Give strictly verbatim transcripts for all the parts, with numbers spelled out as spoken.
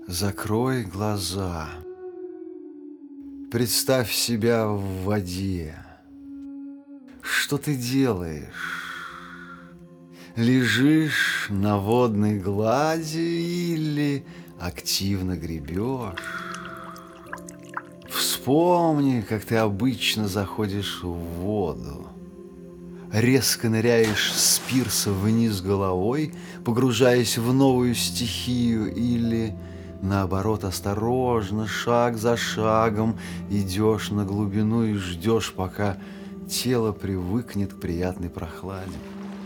Закрой глаза. Представь себя в воде. Что ты делаешь? Лежишь на водной глади или активно гребешь? Вспомни, как ты обычно заходишь в воду. Резко ныряешь с пирса вниз головой, погружаясь в новую стихию, или, наоборот, осторожно, шаг за шагом идешь на глубину и ждешь, пока тело привыкнет к приятной прохладе.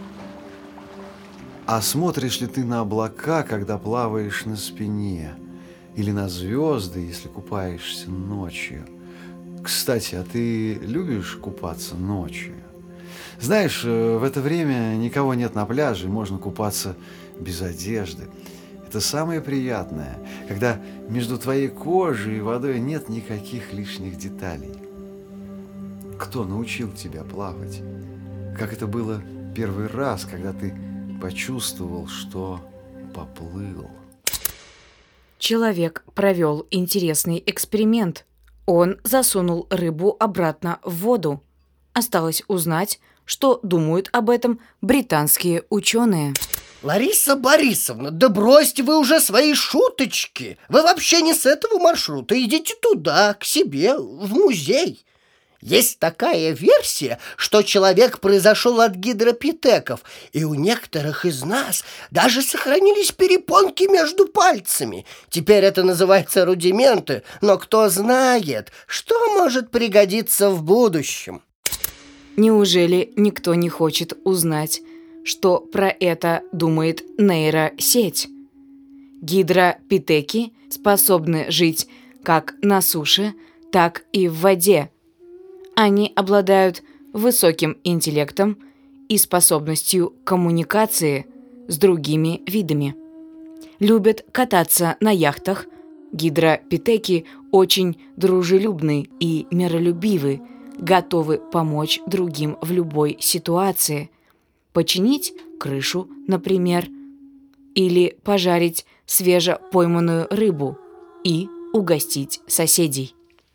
А смотришь ли ты на облака, когда плаваешь на спине, или на звезды, если купаешься ночью? Кстати, а ты любишь купаться ночью? Знаешь, в это время никого нет на пляже, можно купаться без одежды. Это самое приятное, когда между твоей кожей и водой нет никаких лишних деталей. Кто научил тебя плавать? Как это было первый раз, когда ты почувствовал, что поплыл? Человек провел интересный эксперимент. Он засунул рыбу обратно в воду. Осталось узнать, что думают об этом британские ученые. Лариса Борисовна, да бросьте вы уже свои шуточки. Вы вообще не с этого маршрута. Идите туда, к себе, в музей. Есть такая версия, что человек произошел от гидропитеков, и у некоторых из нас даже сохранились перепонки между пальцами. Теперь это называется рудименты, но кто знает, что может пригодиться в будущем. Неужели никто не хочет узнать, что про это думает нейросеть? Гидропитеки способны жить как на суше, так и в воде. Они обладают высоким интеллектом и способностью коммуникации с другими видами. Любят кататься на яхтах. Гидропитеки очень дружелюбны и миролюбивы, готовы помочь другим в любой ситуации. Починить крышу, например, или пожарить свежепойманную рыбу и угостить соседей.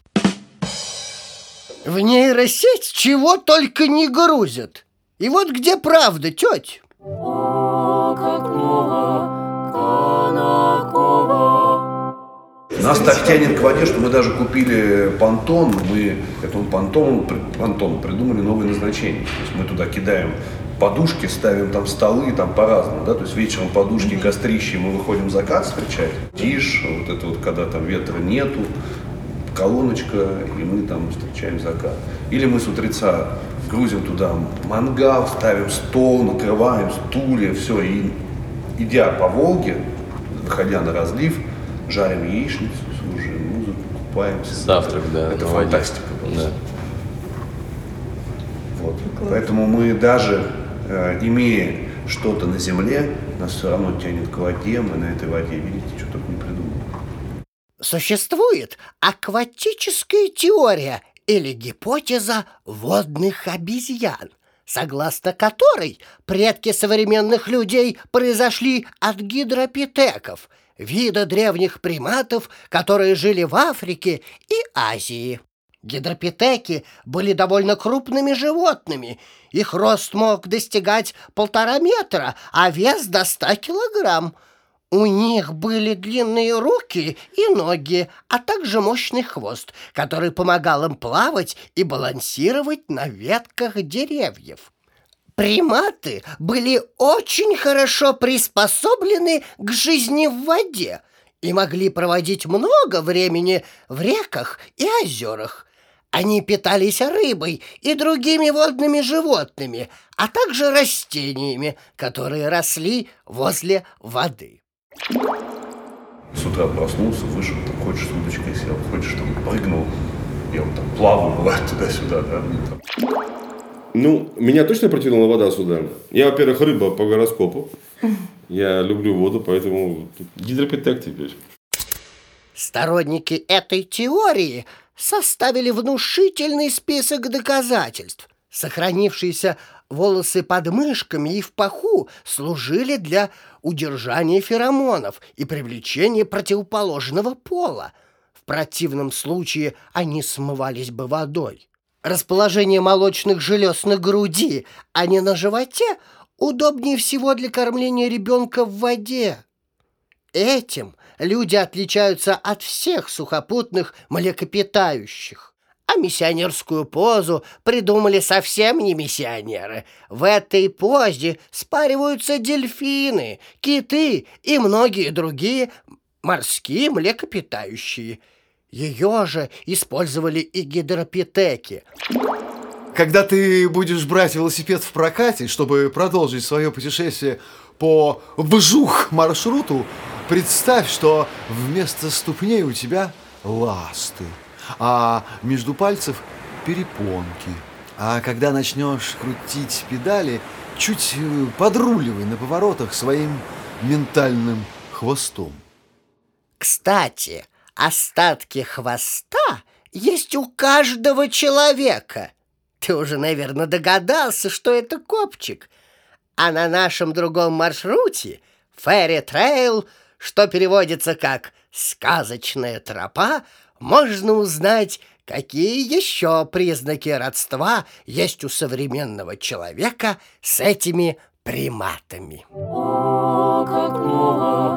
В нейросеть чего только не грузят. И вот где правда, тетя? О, как много Конаково. Нас так тянет к воде, что мы даже купили понтон. Мы этому понтону, понтону придумали новое назначение. То есть мы туда кидаем подушки, ставим там столы, там по-разному, да, то есть вечером подушки, кострищи, мы выходим закат встречать. Тишь, вот это вот, когда там ветра нету, колоночка, и мы там встречаем закат. Или мы с утреца грузим туда мангал, ставим стол, накрываем стулья, все, и идя по Волге, выходя на разлив, жарим яичницу, слушаем музыку, купаемся. Завтрак, да. Это фантастика просто. Да. Вот. Поэтому мы даже, э, имея что-то на земле, нас все равно тянет к воде, мы на этой воде, видите, что только не придумали. Существует акватическая теория или гипотеза водных обезьян, согласно которой предки современных людей произошли от гидропитеков, вида древних приматов, которые жили в Африке и Азии. Гидропитеки были довольно крупными животными. Их рост мог достигать полтора метра, а вес до ста килограмм. У них были длинные руки и ноги, а также мощный хвост, который помогал им плавать и балансировать на ветках деревьев. Приматы были очень хорошо приспособлены к жизни в воде и могли проводить много времени в реках и озерах. Они питались рыбой и другими водными животными, а также растениями, которые росли возле воды. С утра проснулся, вышел, там, хочешь с удочкой сел, хочешь там прыгнул, я вот там плаваю, бывает туда-сюда, да, там. Ну, меня точно протянула вода сюда. Я, во-первых, рыба по гороскопу. Я люблю воду, поэтому гидропитек теперь. Сторонники этой теории составили внушительный список доказательств, сохранившийся волосы под мышками и в паху служили для удержания феромонов и привлечения противоположного пола. В противном случае они смывались бы водой. Расположение молочных желез на груди, а не на животе, удобнее всего для кормления ребенка в воде. Этим люди отличаются от всех сухопутных млекопитающих. А миссионерскую позу придумали совсем не миссионеры. В этой позе спариваются дельфины, киты и многие другие морские млекопитающие. Ее же использовали и гидропитеки. Когда ты будешь брать велосипед в прокате, чтобы продолжить свое путешествие по вжух маршруту, представь, что вместо ступней у тебя ласты, а между пальцев перепонки. А когда начнешь крутить педали, чуть подруливай на поворотах своим ментальным хвостом. Кстати, остатки хвоста есть у каждого человека. Ты уже, наверное, догадался, что это копчик. А на нашем другом маршруте Fairy Trail, что переводится как «сказочная тропа», можно узнать, какие еще признаки родства есть у современного человека с этими приматами. О, как много